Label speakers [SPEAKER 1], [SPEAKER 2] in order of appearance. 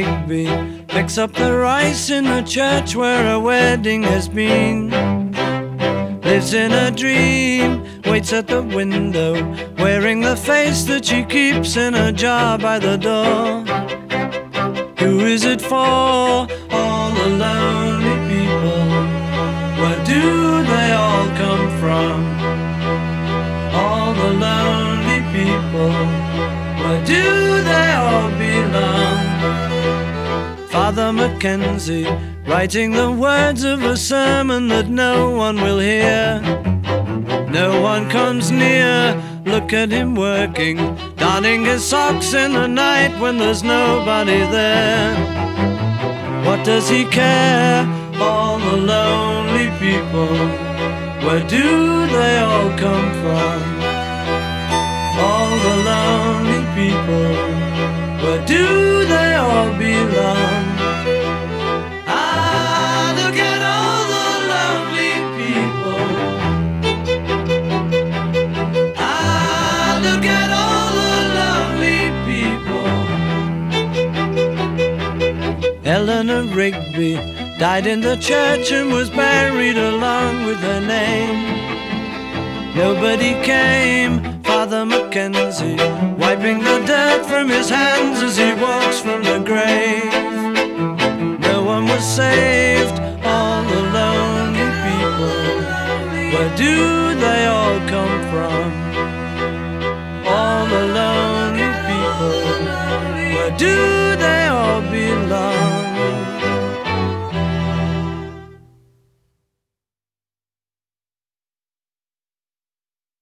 [SPEAKER 1] Rigby picks up the rice in the church where a wedding has been. Lives in a dream, waits at the window, wearing the face that she keeps in a jar by the door. Who is it for? All the lonely people. Where do they all come from? All the lonely people. Where do they all belong? Father Mackenzie, writing the words of a sermon that no one will hear. No one comes near, look at him working, darning his socks in the night when there's nobody there. What does he care? All the lonely people, where do they all come from? All the lonely people, where do they all belong? Ah, look at all the lonely people. Ah, look at all the lonely people. Eleanor Rigby died in the church and was buried along with her name. Nobody came, Father Mackenzie, wiping the dirt from his hands as he walks from the grave. No one was saved.